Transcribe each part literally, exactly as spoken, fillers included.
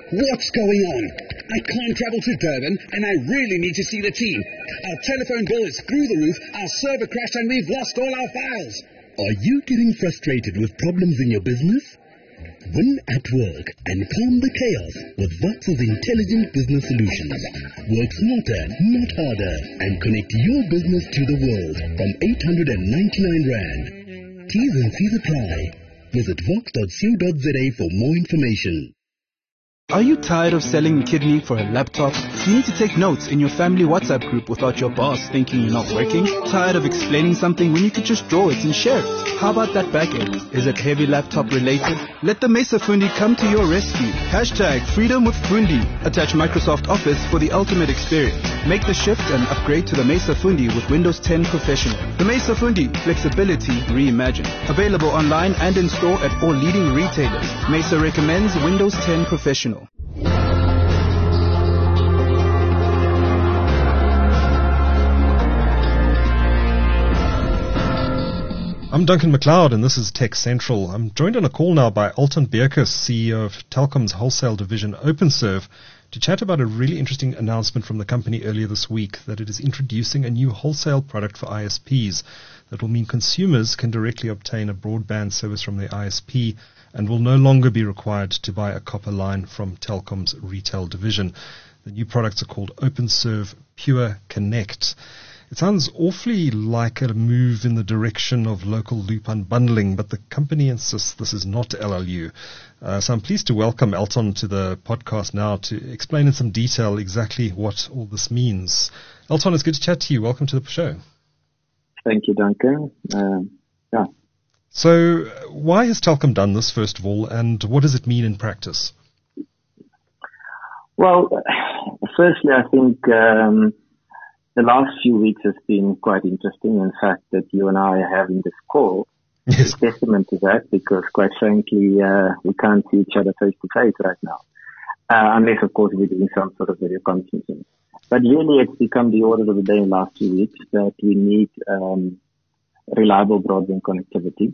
What's going on? I can't travel to Durban, and I really need to see the team. Our telephone bill is through the roof, our server crashed, and we've lost all our files. Are you getting frustrated with problems in your business? Win at work and calm the chaos with Vox's intelligent business solutions. Work smarter, not harder, and connect your business to the world from eight hundred ninety-nine rand. T's and C's apply. Visit vox dot co dot za for more information. Are you tired of selling a kidney for a laptop? Do you need to take notes in your family WhatsApp group without your boss thinking you're not working? Tired of explaining something when you could just draw it and share it? How about that back end? Is it heavy laptop related? Let the Mesa Fundi come to your rescue. Hashtag freedom with Fundi. Attach Microsoft Office for the ultimate experience. Make the shift and upgrade to the Mesa Fundi with Windows ten Professional. The Mesa Fundi, flexibility reimagined. Available online and in store at all leading retailers. Mesa recommends Windows ten Professional. I'm Duncan McLeod, and this is Tech Central. I'm joined on a call now by Alton Beerkus, C E O of Telkom's wholesale division OpenServe, to chat about a really interesting announcement from the company earlier this week that it is introducing a new wholesale product for I S Ps that will mean consumers can directly obtain a broadband service from their I S P and will no longer be required to buy a copper line from Telkom's retail division. The new products are called OpenServe Pure Connect. It sounds awfully like a move in the direction of local loop unbundling, but the company insists this is not L L U. Uh, so I'm pleased to welcome Alton to the podcast now to explain in some detail exactly what all this means. Alton, it's good to chat to you. Welcome to the show. Thank you, Duncan. Um, yeah. So why has Telkom done this, first of all, and what does it mean in practice? Well, firstly, I think um, the last few weeks has been quite interesting. In fact, that you and I are having this call yes. is testament to that, because quite frankly, uh, we can't see each other face to face right now, uh, unless, of course, we're doing some sort of video conferencing. But really, it's become the order of the day in the last few weeks that we need um, reliable broadband connectivity,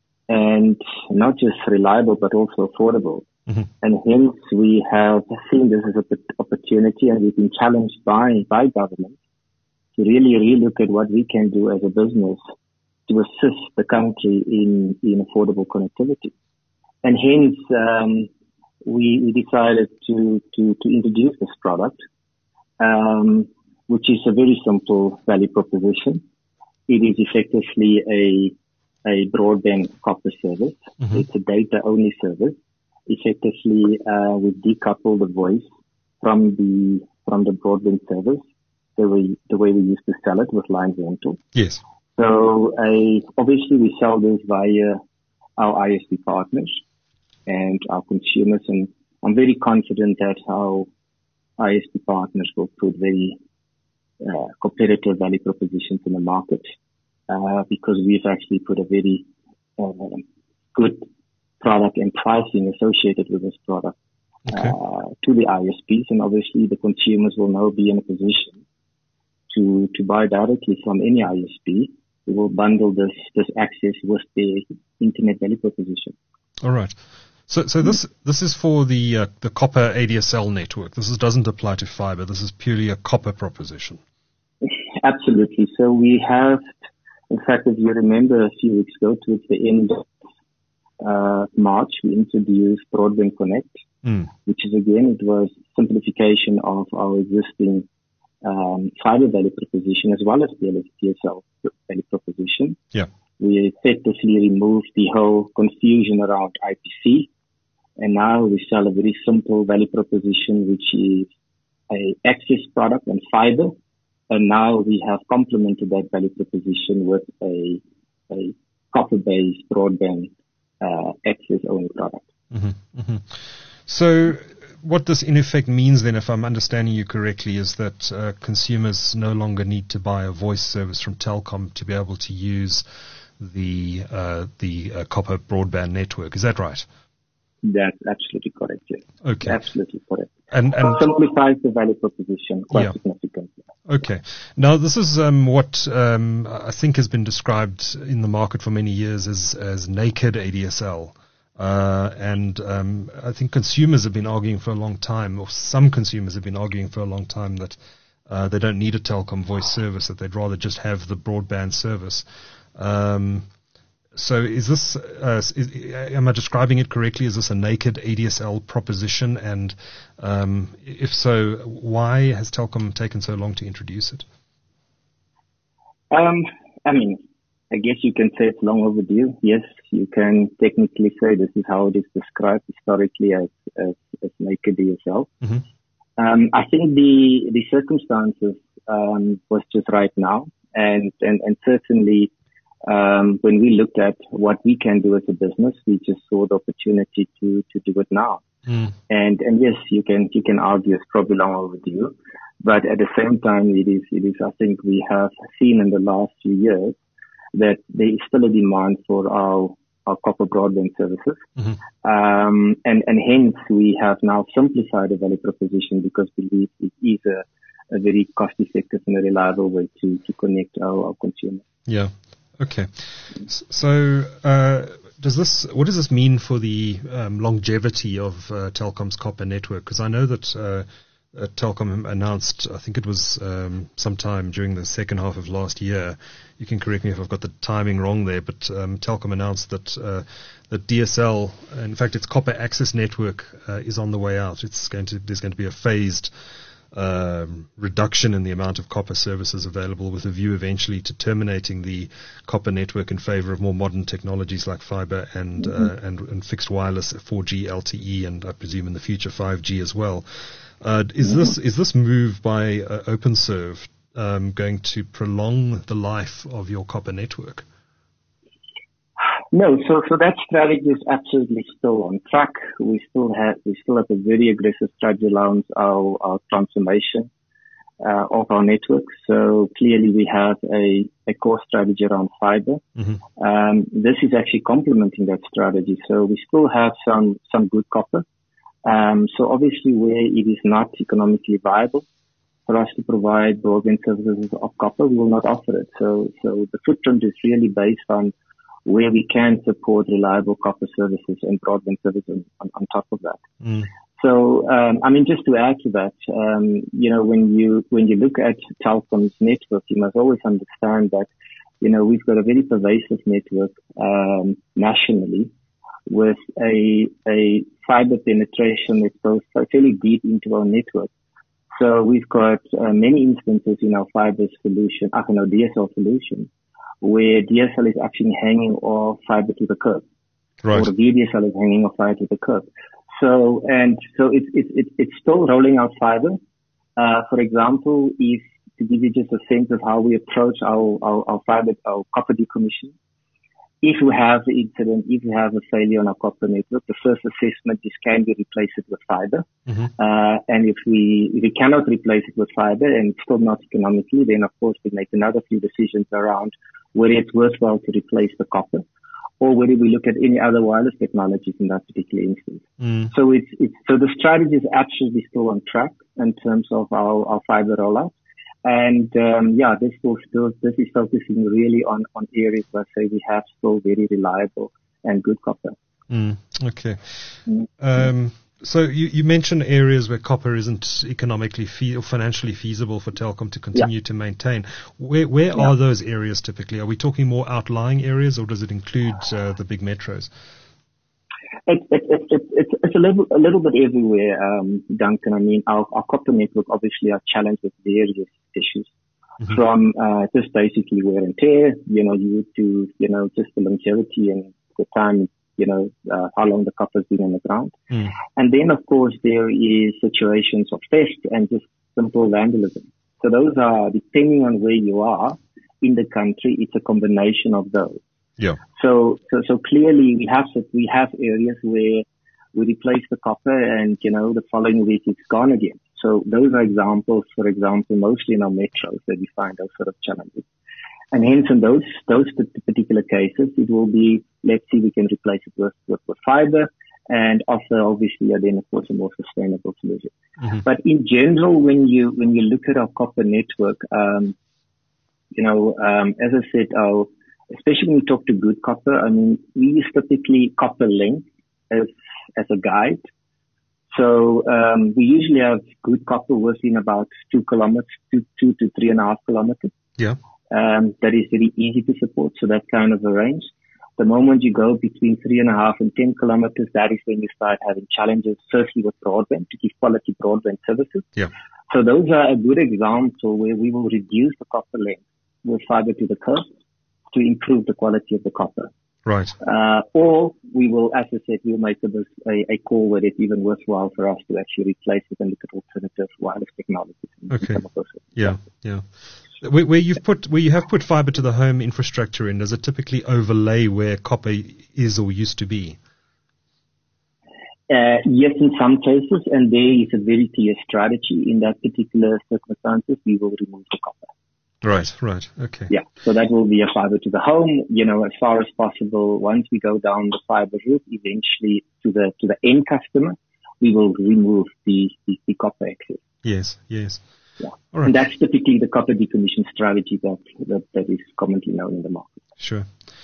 and not just reliable, but also affordable. Mm-hmm. And hence, we have seen this as an opportunity, and we've been challenged by, by government to really relook at what we can do as a business to assist the country in, in affordable connectivity. And hence, um, we, we decided to, to, to introduce this product, um, which is a very simple value proposition. It is effectively a, a broadband copper service. Mm-hmm. It's a data-only service. Effectively, uh, we decouple the voice from the, from the broadband service. The way, the way we used to sell it with line rental. Yes. So, uh, obviously we sell this via our I S P partners and our consumers, and I'm very confident that our I S P partners will put very uh, competitive value propositions in the market, uh, because we've actually put a very uh, good product and pricing associated with this product okay. uh, to the I S Ps, and obviously the consumers will now be in a position to, to buy directly from any I S P. We will bundle this, this access with the internet value proposition. All right. So, so this, this is for the, uh, the copper A D S L network. This is, doesn't apply to fiber. This is purely a copper proposition. Absolutely. So we have, in fact, if you remember a few weeks ago, towards the end of uh, March, we introduced Broadband Connect, mm. which is again, it was simplification of our existing Um, fiber value proposition as well as the D S L value proposition. Yeah. We effectively removed the whole confusion around I P C, and now we sell a very simple value proposition, which is a access product and fiber, and now we have complemented that value proposition with a, a copper-based broadband uh, access-only product. Mm-hmm, mm-hmm. So what this in effect means then, if I'm understanding you correctly, is that uh, consumers no longer need to buy a voice service from Telkom to be able to use the uh, the uh, copper broadband network. Is that right? That's absolutely correct, yes. Okay. Absolutely correct. And, and simplifies the value proposition quite yeah. significantly. Okay. Now, this is um, what um, I think has been described in the market for many years as, as naked A D S L. Uh, and um, I think consumers have been arguing for a long time, or some consumers have been arguing for a long time, that uh, they don't need a Telkom voice service, that they'd rather just have the broadband service. Um, so is this, uh, is, am I describing it correctly? Is this a naked A D S L proposition? And um, if so, why has Telkom taken so long to introduce it? Um, I mean, I guess you can say it's long overdue. Yes, you can technically say this is how it is described historically as, as, as naked D S L. Mm-hmm. Um, I think the, the circumstances, um, was just right now. And, and, and certainly, um, when we looked at what we can do as a business, we just saw the opportunity to, to do it now. Mm. And, and yes, you can, you can argue it's probably long overdue, but at the same time, it is, it is, I think we have seen in the last few years that there is still a demand for our, our copper broadband services. Mm-hmm. Um, and, and hence we have now simplified the value proposition because we believe it is a, a very cost effective and a reliable way to, to connect our, our consumers. Yeah. Okay. So, uh, does this, what does this mean for the um, longevity of uh, Telkom's copper network? Because I know that uh, uh, Telkom announced, I think it was um, sometime during the second half of last year. You can correct me if I've got the timing wrong there, but um, Telkom announced that uh, that D S L, in fact, its copper access network uh, is on the way out. It's going to there's going to be a phased Um, reduction in the amount of copper services available, with a view eventually to terminating the copper network in favor of more modern technologies like fiber and mm-hmm. uh, and, and fixed wireless, four G, L T E, and I presume in the future five G as well. Uh, is mm-hmm. this is this move by uh, OpenServe um, going to prolong the life of your copper network? No, so so that strategy is absolutely still on track. We still have we still have a very aggressive strategy around our, our transformation uh, of our network. So clearly we have a, a core strategy around fiber. Mm-hmm. Um, this is actually complementing that strategy. So we still have some some good copper. Um, so obviously where it is not economically viable for us to provide broadband services of copper, we will not offer it. So so the footprint is really based on where we can support reliable copper services and broadband services on, on top of that. Mm. So, um, I mean, just to add to that, um, you know, when you, when you look at Telkom's network, you must always understand that, you know, we've got a very pervasive network, um, nationally with a, a fiber penetration that goes fairly deep into our network. So we've got uh, many instances in our fiber solution, uh, in our D S L solution, where D S L is actually hanging off fiber to the curb, right. Or V D S L is hanging off fiber to the curb. So, and so it's it's it's, it's still rolling out fiber. Uh, for example, if to give you just a sense of how we approach our our, our fiber, our copper decommission, if we have the incident, if we have a failure on our copper network, the first assessment is can we replace it with fiber? Mm-hmm. Uh, and if we if we cannot replace it with fiber and it's still not economically, then of course we make another few decisions around whether it's worthwhile to replace the copper or whether we look at any other wireless technologies in that particular instance. Mm. So it's, it's, so the strategy is actually still on track in terms of our, our fiber rollout. And, um, yeah, this will still, this is focusing really on, on areas where say we have still very reliable and good copper. Mm. Okay. Mm. Um, So you, you mentioned areas where copper isn't economically fe- or financially feasible for Telkom to continue yeah. to maintain. Where where yeah. are those areas typically? Are we talking more outlying areas, or does it include uh, the big metros? It, it, it, it, it's it's a little a little bit everywhere, um, Duncan. I mean, our, our copper network obviously are challenged with various issues, mm-hmm. from uh, just basically wear and tear, you know, due to you know just the longevity and the time. You know, uh, how long the copper's been on the ground. Mm. And then, of course, there is situations of theft and just simple vandalism. So those are, depending on where you are in the country, it's a combination of those. Yeah. So, so, so clearly we have, we have areas where we replace the copper and, you know, the following week it's gone again. So those are examples, for example, mostly in our metros that we find those sort of challenges. And hence in those, those particular cases, it will be, let's see, we can replace it with, with, with fiber and offer obviously then of course a more sustainable solution. Mm-hmm. But in general, when you, when you look at our copper network, um, you know, um, as I said, our, especially when we talk to good copper, I mean, we use typically copper length as as a guide. So um, we usually have good copper within about two kilometers, two, two to three and a half kilometers. Yeah. Um, that is very easy to support. So that kind of a range. The moment you go between three and a half and ten kilometers, that is when you start having challenges, firstly with broadband, to give quality broadband services. Yeah. So those are a good example where we will reduce the copper length with fiber to the curb to improve the quality of the copper. Right. Uh, or we will, as I said, we'll make a, a, a call where it's even worthwhile for us to actually replace it and look at alternative wireless technologies. Okay. Yeah, yeah. Where, where you've put, where you have put fiber to the home infrastructure in, does it typically overlay where copper is or used to be? Uh, yes, in some cases, and there is a very clear strategy. In that particular circumstances, we will remove the copper. Right, right, okay. Yeah, so that will be a fiber to the home, you know, as far as possible. Once we go down the fiber route, eventually to the to the end customer, we will remove the, the, the copper access. Yes, yes. Yeah, all right. And that's typically the copper decommission strategy that, that, that is commonly known in the market. Sure.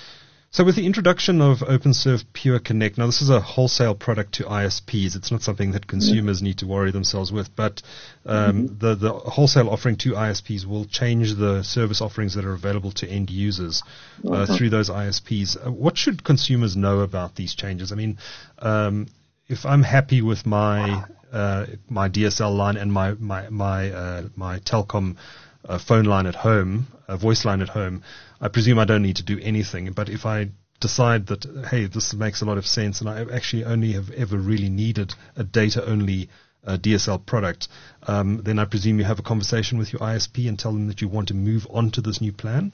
So with the introduction of OpenServe Pure Connect, now this is a wholesale product to I S Ps. It's not something that consumers mm-hmm. need to worry themselves with, but um, mm-hmm. the, the wholesale offering to I S Ps will change the service offerings that are available to end users uh, mm-hmm. through those I S Ps. Uh, what should consumers know about these changes? I mean, um, if I'm happy with my uh, my D S L line and my my my uh, my Telkom uh, phone line at home, a voice line at home, I presume I don't need to do anything. But if I decide that, hey, this makes a lot of sense and I actually only have ever really needed a data-only uh, D S L product, um, then I presume you have a conversation with your I S P and tell them that you want to move on to this new plan?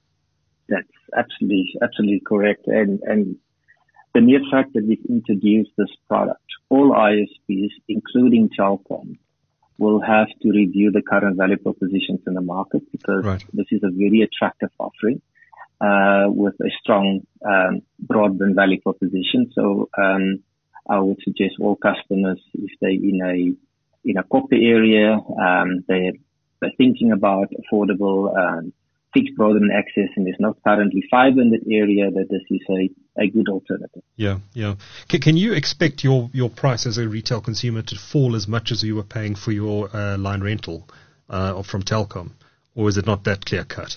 That's absolutely, absolutely correct. And, and the mere fact that we've introduced this product, all I S Ps, including Telkom, will have to review the current value propositions in the market because right. this is a very attractive offering uh, with a strong um, broadband value proposition. So um, I would suggest all customers, if they're in a in a copper area, um, they're, they're thinking about affordable um, fixed broadband access, and there's not currently fiber in that area, that this is a, a good alternative. Yeah, yeah. Can, can you expect your, your price as a retail consumer to fall as much as you were paying for your uh, line rental uh, from Telkom, or is it not that clear cut?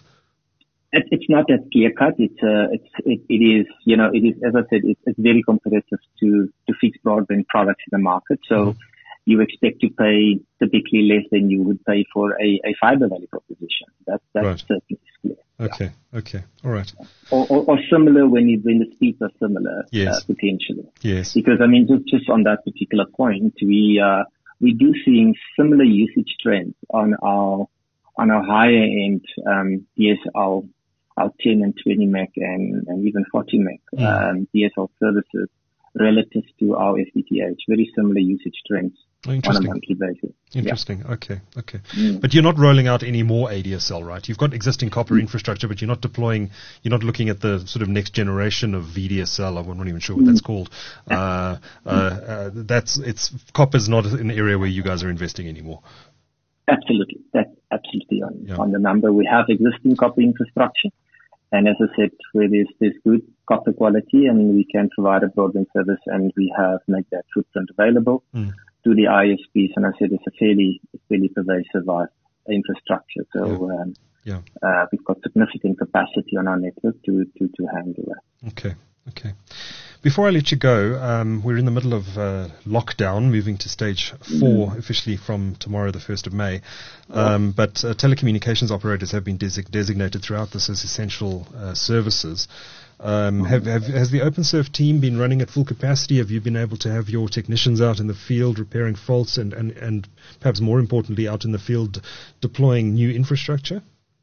It, it's not that clear cut. It's uh, it's it, it is you know it is as I said, it's, it's very competitive to to fixed broadband products in the market. So. Mm-hmm. You expect to pay typically less than you would pay for a, a fiber value proposition. That, that's right. certainly clear. Okay, yeah. okay, all right. Or, or, or similar when you, when the speeds are similar, yes. uh, potentially. Yes. Because I mean, just, just on that particular point, we uh, we do seeing similar usage trends on our on our higher end um, D S L, our ten and twenty meg and, and even forty meg mm. um, D S L services relative to our F T T H. Very similar usage trends. On a monthly basis. Interesting. Yeah. Okay. Okay. Mm. But you're not rolling out any more A D S L, right? You've got existing copper mm. infrastructure, but you're not deploying. You're not looking at the sort of next generation of V D S L. I'm not even sure what mm. that's called. Uh, uh, uh, that's it's copper's not an area where you guys are investing anymore. Absolutely. That's absolutely on yeah. on the number. We have existing copper infrastructure, and as I said, where there's there's good copper quality, and we can provide a broadband service, and we have made that footprint available. Mm. To the I S Ps, and I said it's a fairly, fairly pervasive uh, infrastructure. So yeah. Um, yeah. Uh, we've got significant capacity on our network to, to, to handle that. Okay, okay. Before I let you go, um, we're in the middle of uh, lockdown, moving to stage four mm. officially from tomorrow, the first of May. Um, but uh, telecommunications operators have been desig- designated throughout this as essential uh, services. Um, have, have, has the OpenServe team been running at full capacity? Have you been able to have your technicians out in the field repairing faults and, and, and perhaps more importantly out in the field deploying new infrastructure?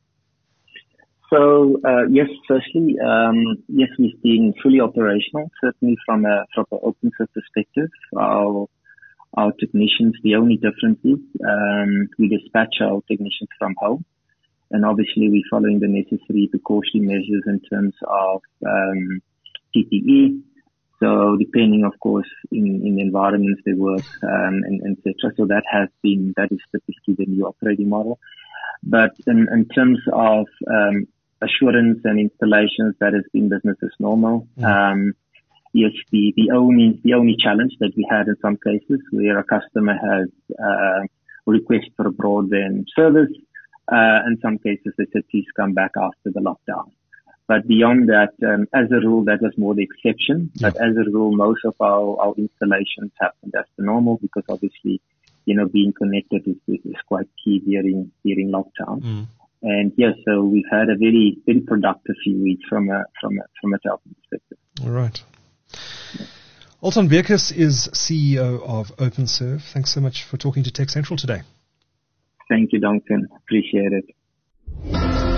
So, uh, yes, firstly, um, yes, we've been fully operational, certainly from a, from an OpenServe perspective. Our, our technicians, the only difference is, um, we dispatch our technicians from home. And obviously, we're following the necessary precautionary measures in terms of um, P P E. So, depending, of course, in, in the environments they work, um, and, and et cetera. So that has been that is typically the new operating model. But in, in terms of um, assurance and installations, that has been business as normal. Mm. Um, yes, the, the only the only challenge that we had in some cases where a customer has uh, request for a broadband service. Uh, in some cases, they said, please come back after the lockdown. But beyond that, um, as a rule, that was more the exception. Yeah. But as a rule, most of our, our installations happened as the normal because obviously, you know, being connected is, is quite key during during lockdown. Mm. And yes, yeah, so we've had a very very productive few weeks from a from a from a Telkom perspective. All right. Yeah. Alton Beukes is C E O of OpenServe. Thanks so much for talking to Tech Central today. Thank you, Duncan. Appreciate it.